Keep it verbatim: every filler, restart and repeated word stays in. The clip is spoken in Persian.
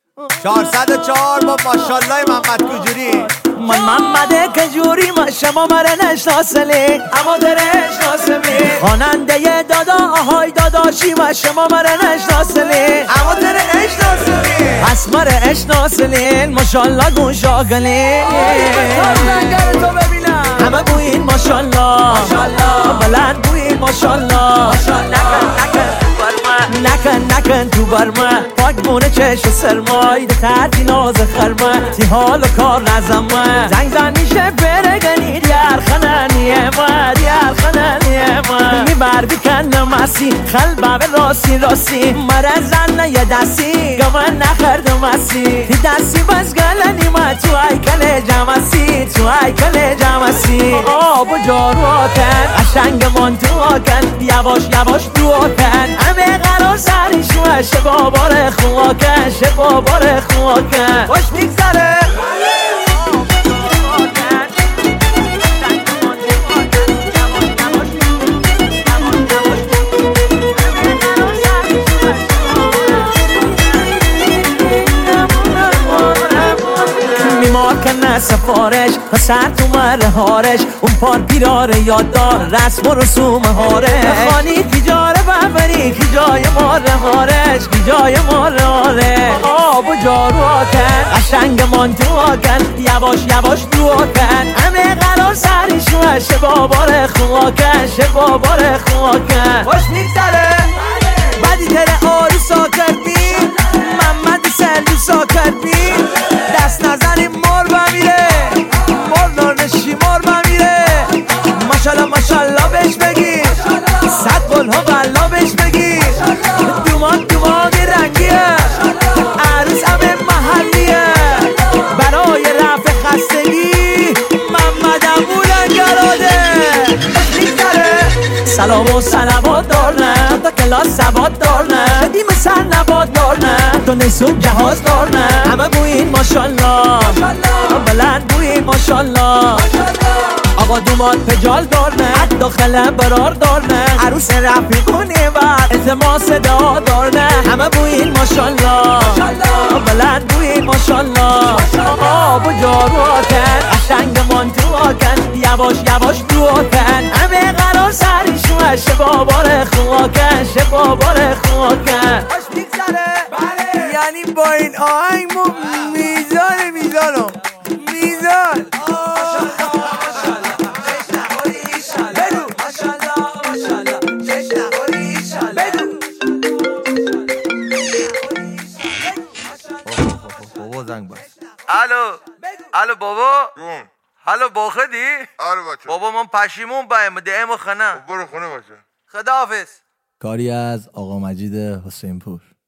چهارصد و چهار با ماشالله محمد کجوری. من محمد کجوری ما شما مرا نشناسلی اما درش ناسمی خواننده دادا آهای داداشی ما شما مرا نشناسلی اما درش ناسمی پس مرا اشناسلی ماشالله گوشاگلی تو ببینم همه بوین ماشالله بلند بوین ماشالله نکن نکن تو برمه پاک بونه چش سرمای ده تردی ناز خرمه تی حال و کار نزمه زنگ زن میشه برگنی دیار خنانیه ما دیار خنانیه ما می بر بکن مسی خلبه به راسی راسی مره زن یه دستی گمن نخرد مسی تی دستی بس گلنی ما تو ایکل جمسی تو ایکل جمسی آب و جارو آکن اشنگ من تو آکن یواش یواش تو آکن همه قرار سری شوه شه بابار خواکن شه بابار خواکن خوش میگذره کنه سفارش سر تو مره هارش اون پار پیراره یاددار رسم و رسوم هاره خانی کی جاره ببری کی جای ماره هارش کی جای ماره هاره آب و جارو آکن قشنگ من تو آکن یواش یواش تو آکن همه قرار سری شوه شه بابار خواکن شه بابار خواکن خوش میگذره بدی تره آرو ساکر بی محمد سلو ساکر بی دست نزنیم مار بمیره مار نارنشی مار بمیره ماشالله ماشالله بهش بگی صد قول ها بلا بهش بگی دومان دومان رنگیه عروس همه محلیه برای رفع خستگی محمد امولنگراده سلام و سلوات دارنه تا کلاس سواد دارنه دیم سر نباد دارنه تو نیسون جهاز دارنه همه بوین ماشالله بلند بوین ماشالله آقا دومان پجال دارنه حد داخل برار دارنه عروس رفیقونه و التماس دعا دارنه همه بوین ماشالله بلند بوین ماشالله آب و جارو آکن اشنگ من تو آکن یواش یواش تو آکن همه قرار سری شوه شه بابار خواکن شه بابار خواکن خوش میگذره یعنی با این آهنگ ما میزان میزانم میزان بابا زنگ بس. الو الو بابا جون الو باخدی؟ آره بچه بابا من پشیمون بایم دیم خانه برو خونه باشه خداحافظ. کاری از آقا مجید حسین پور.